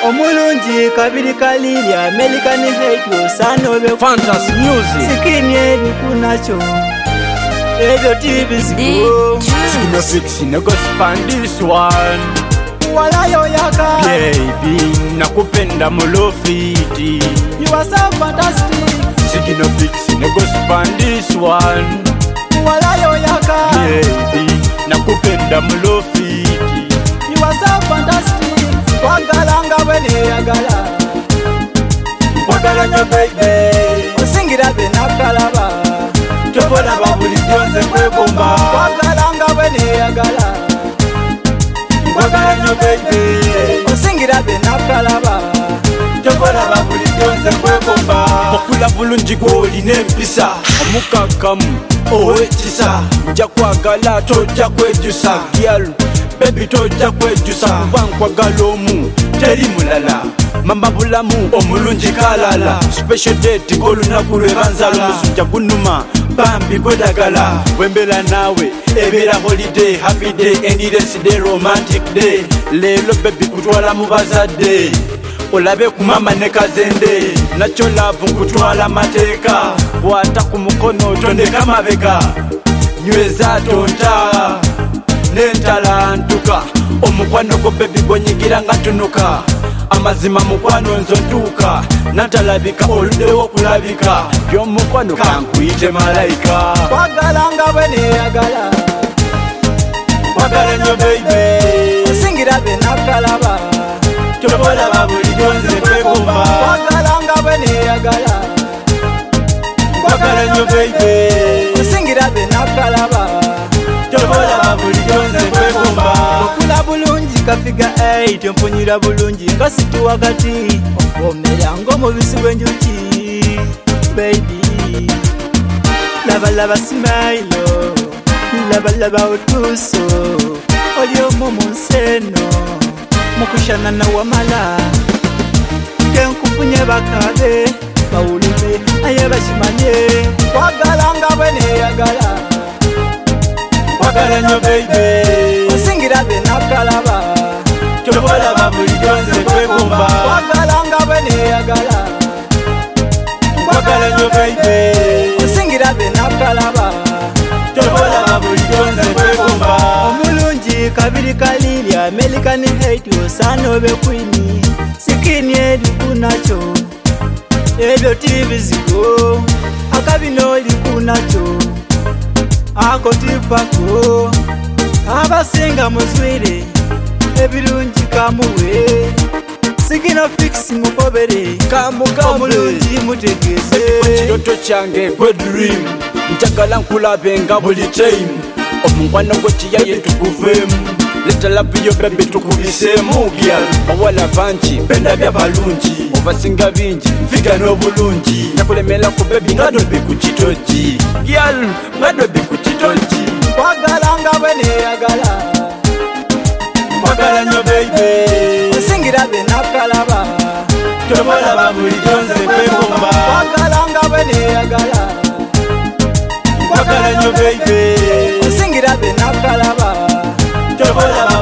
Omulungi kabiri kalilya American hate sanobe Fantasy music sikini eri kunacho ebyo TV ziko Sino fix no go span this one walayo yaka baby nakupenda mulofiti you are so fantastic Sino fix no go span this one walayo yaka baby nakupenda mulofiti you are so fantastic wagalanga bene yagala Wagala nyo baby osingira benakalaba Tobola babuli jonze kwegomba wagalanga bene yagala Wagala nyo baby osingira benakalaba Tobola babuli jonze kwegomba Okula bulungi gwoli n'empisa omukakamu owekisa nja kwagala tojja kwejusa girl baby tojja kwejusa kuba nkwagala omu teri mulala mama bulamu omulungi kalala special date ng'olunaku lwebanzala omusujja gunuma bambi gwedagala wembera naawe ebeera holiday happy day endless day romantic day leero baby kutwala mu bazadde olabe ku mama ne kazende nakyo laavu nkutwala mateeka bwata ku mukono tondeka mabega nyweza tonta n'entala ntuka omukwano gwo bebi gwenyigira nga tunuka amazima mukwano nzo ntuuka natalabika oluddewo okulabika by'omukwano kankuyite malayika wagalanga bweneyagala wagala nnyo beibe osingira benakalaba tobolaba bulijjo nze kwegomba wagalanga bweneyagala wagala nnyo beibe osingira benakalaba tobolaba bulijjo nze kwegomba okula bulungi kafiga 8 empunyira bulungi nga situ wakati omera ng'omubisi gw'enjuki baby labalaba simailo labalaba otuso oli omu mu nsi eno mukushanana wamala kenkufunye bakabe bawulire aye bakimanye wagalanga bweneyagala wagala nnyo beibe osingira benakalaba tobolaba bulijjo nze kwegomba wagalanga bweneyagala wagala nnyo beibe osingira benakalaba tobolaba bulijjo nze kwegomba omulungi kabiri kalilya American hate osana obe kwini sikini eri kunacho ebyo TV ziko akabino oli kunacho ako tipako abasinga muzwire ebirungi kamuwe sikino fix mukobere omulungi mutegeze ekiroto kyange gwe dream njagala nkulabe nga buli time omukwano gwe kiyaye tukuveemu leta labiyo bebe tukubiseemu gyal bawala bangi bendabya balungi obasinga bingi figa n'obulungi nakulemera ku bebi nga dobi ku kitogi gyal nga dobi ku kitogi wagalanga bweneyagala wagala nnyo beibe osingira benakalaba tobolaba bulijjo nze kwegomba wagalanga bweneyagala wagala nnyo beibe osingira benakalaba tobolaba